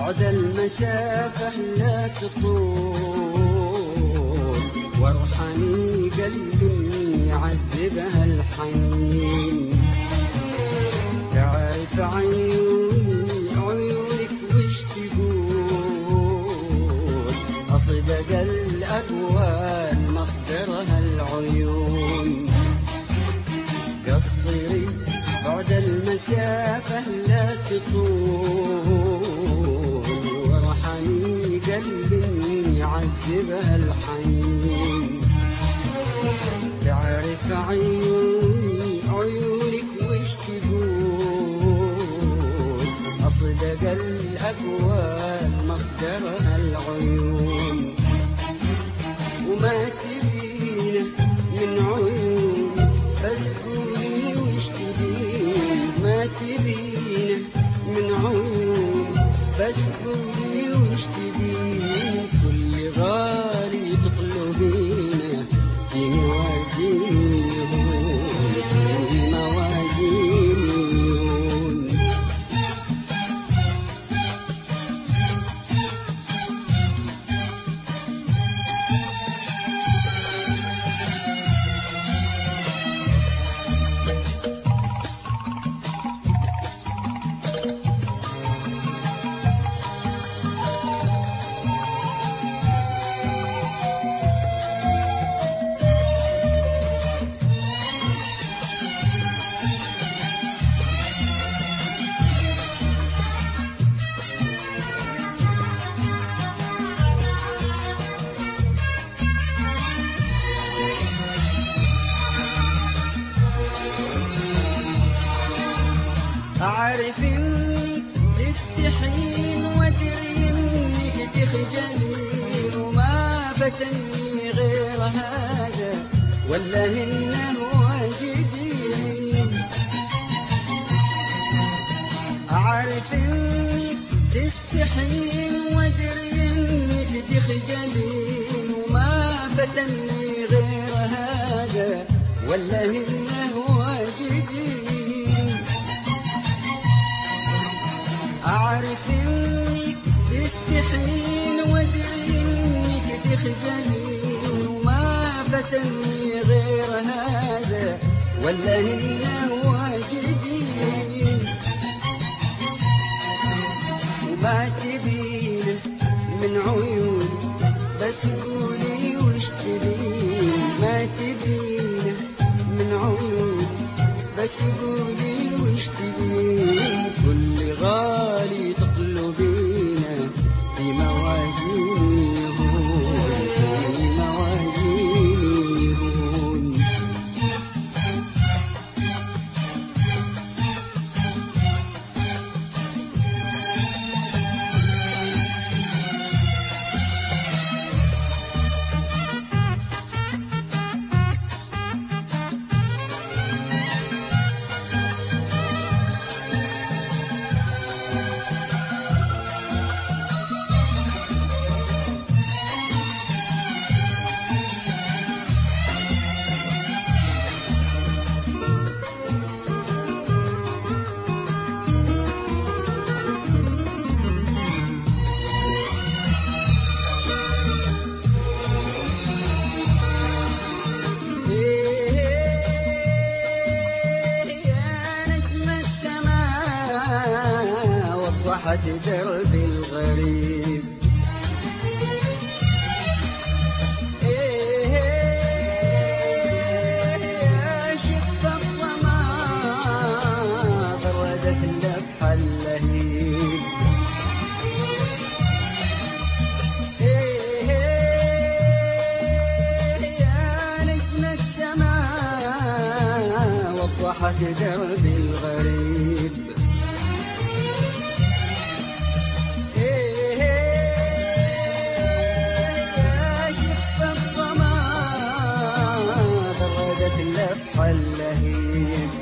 بعد المسافة لا تطول، وارحمي قلبي يعذبها الحنين. تعرف عيونك وش تقول، أصدق الأقوال مصدرها العيون. قصري بعد المسافة لا تطول، وارحمي قلبي يعذبها الحنين. تعرف عيونك وش تقول، أصدق الأقوال مصدرها العيون. وما تبينه من عيون بس قولي وش تبين، ما تبينه من عيون بس قولي وش تبين. كل غالي تطلبينه في موازين، في موازين. أعرف إنك تستحين وأدري إنك تخجلين، وما فتني غير هذا ولا إنه جديد. أعرف إنك تستحين وأدري إنك تخجلين، وما فتني غير هذا ولا إنه جديد. أعرف إنك تستحين وأدري إنك تخجلين، وما فتني غير هذا ولا إنه جديد. وما تبينه من عيون بس قولي وش تبين، ما تبينه من عيون بس قولي وش تبين. كل غالي تطلبينه في موازين، في موازين. وضحت دربي الغريب. يا شف الظما بردت اللفح اللهيب. يا نجمة سماء وضحت دربي الغريب. اللفح اللهيب.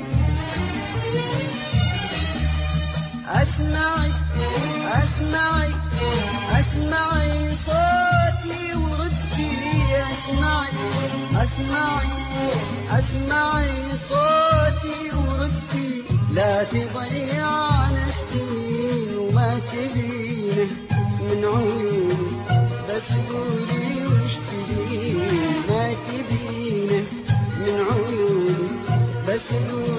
أسمعي أسمعي أسمعي صوتي وردي، أسمعي أسمعي أسمعي صوتي وردي. لا تضيعنا السنين وما تبينه من عيوني، بس قولي وش تبين ما تبينه من عيوني، بس قولي